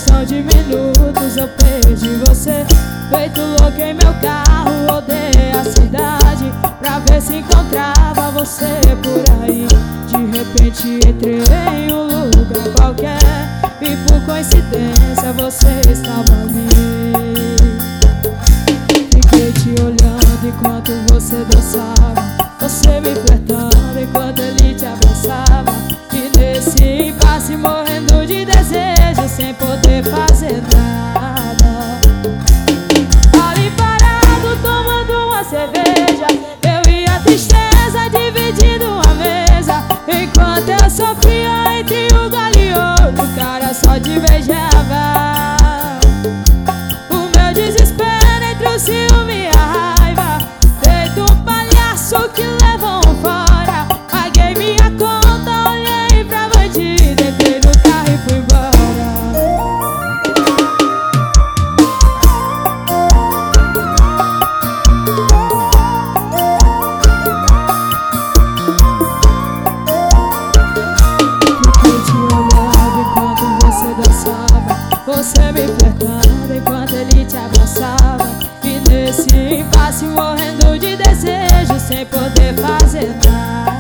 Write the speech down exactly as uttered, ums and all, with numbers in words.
questão de minutos eu perdi você. Feito louco em meu carro, rodei a cidade pra ver se encontrava você por aí. De repente entrei em um lugar qualquer e por coincidência você estava ali. Fiquei te olhando enquanto você dançava, você me flertando enquanto ele te abraçava. E nesse impasse morrendo de desejo sem poder fazer nada. Ali parado tomando uma cerveja, eu e a tristeza dividindo a mesa. Enquanto eu sofria entre o gole e outro, o cara só te beijava. O meu desespero entre o ciúme e a raiva, feito um palhaço que levou um fora. Paguei minha conta, olhei pra bandido, entrei no carro e fui embora. Fiquei te olhando enquanto você dançava, você me flertando enquanto ele te abraçava. E nesse impasse morrendo de desejo sem poder fazer nada.